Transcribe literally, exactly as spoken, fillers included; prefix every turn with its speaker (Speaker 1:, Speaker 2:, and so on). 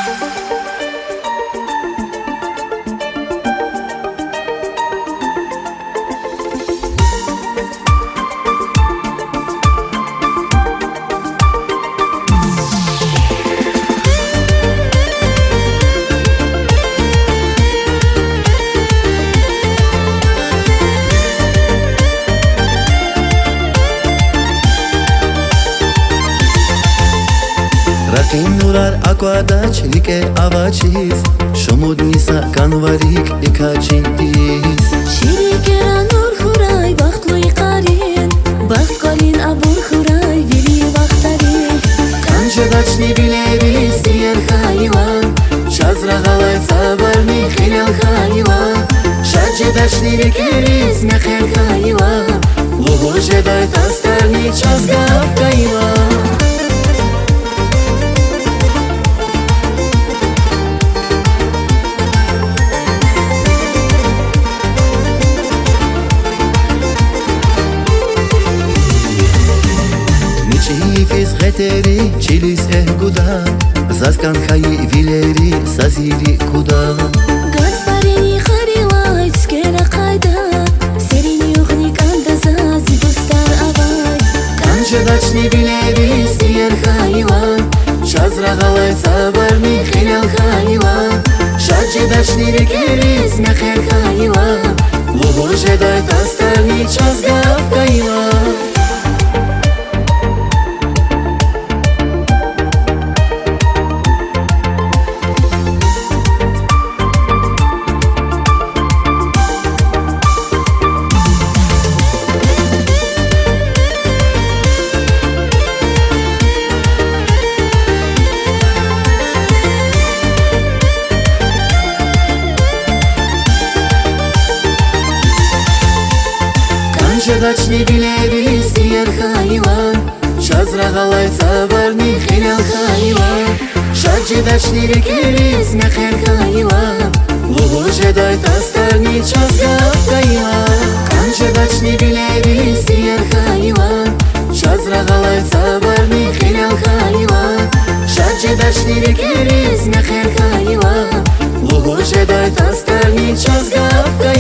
Speaker 1: Raqin nurar aquadaç like avachis Shumud nisa kanvarik ikachis
Speaker 2: Shirikera nur khuray baxtloy qarin Baxt qalin abur khuray vili vaqtarin
Speaker 1: Kanjadachni bilevis diyer hayvan Shazra ghalay sabarni khilal hayvan Shajadachni bikeris mekher hayvan Luhu jeday tastarni chazgav hayvan Ifis gheteri chilis eh guda Zaskan khayi vileri saziri kuda
Speaker 2: Gad farini kharilay tskera qayda Serini yughni kandaza zidustar avay
Speaker 1: Kanjadachni bilevis diyer hayvan Shazra ghalay sabarni khilal hayvan Shajadachni bikeris mekher hayvan Luhu jeday tastarni chazgav hayvan Kanjadachni bilevis diyer hayvan Shazra ghalay sabarni khilal hayvan Shajadachni bikeris mekher hayvan Luhu jeday tastarni chazgav hayvan Kanjadachni bilevis diyer hayvan Shazra ghalay sabarni khilal hayvan Shajadachni bikeris mekher hayvan Luhu jeday tastarni chazgav hayvan